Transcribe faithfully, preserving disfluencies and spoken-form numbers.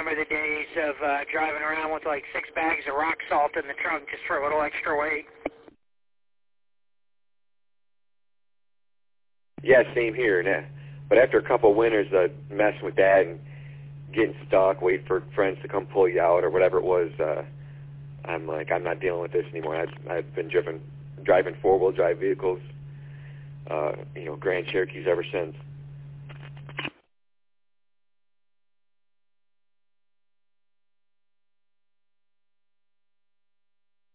remember the days of uh, driving around with like six bags of rock salt in the trunk just for a little extra weight. Yeah, same here. Nah. But after a couple of winters uh, messing with that and getting stuck, waiting for friends to come pull you out or whatever it was, uh, I'm like, I'm not dealing with this anymore. I've, I've been driven, driving four-wheel drive vehicles, uh, you know, Grand Cherokees ever since.